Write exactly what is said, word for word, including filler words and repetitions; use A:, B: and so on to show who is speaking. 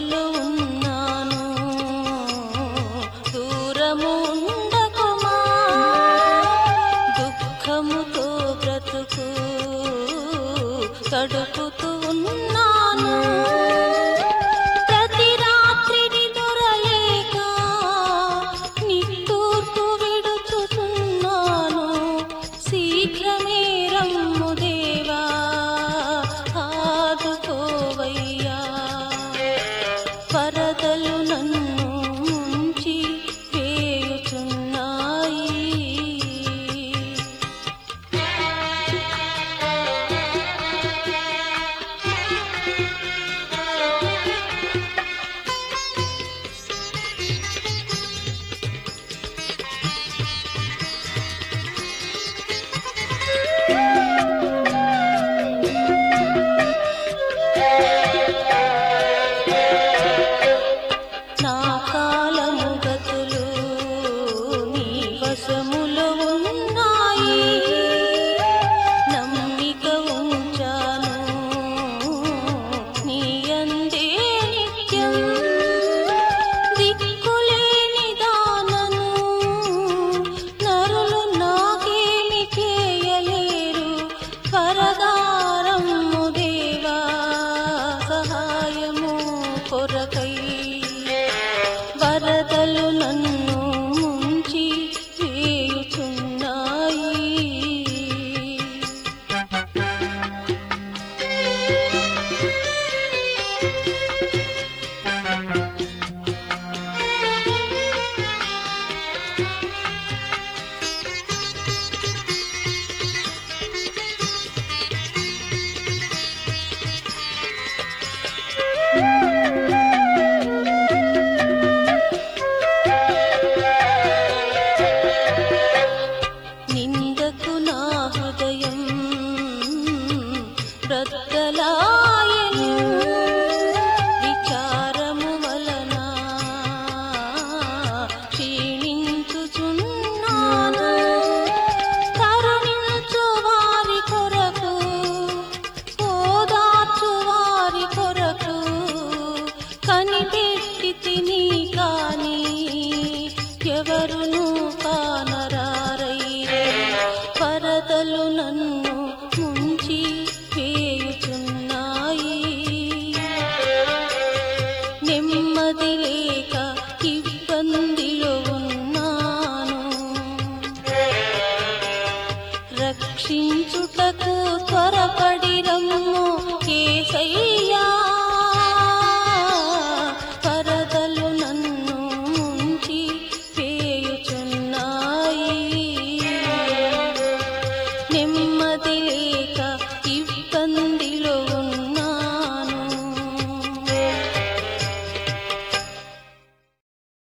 A: వశములో ఉన్నాను, దూరము ఉండకుమా. దుఃఖముతో బ్రతుకు గడుపుతూ ఉన్నాను, ప్రతి రాత్రిని దొరలేక నిట్టూర్పు విడుచుతున్నాను. శీఘ్రమే రమ్ము దేవా, ఆదుకోవయ్యా. వరదలు నన్ను ముంచి వేయుచున్నాయి. నా కాలము గతులు నీ వశములో ఉన్నాయి, నమ్మిక ఉంచాను నీ యందే నిత్యం. దిక్కులేని దానను నరులు నాకేమి చేయలేరు. వరదారమ్ము దేవా, సహాయము కొరకై. వరదలు నన్ను ముంచి వేయుచున్నాయి. నిందకు నా హృదయం బ్రద్దలాయెను, విచారము వలన క్షీణించుచున్నాను. కరుణించు వారి కొరకు, ఓదార్చు వారి కొరకు కనిపెట్టి తిని కాని ఎవరును కానరారయ్యే. వరదలు నన్ను ముంచి వేయుచున్నాయి, నెమ్మది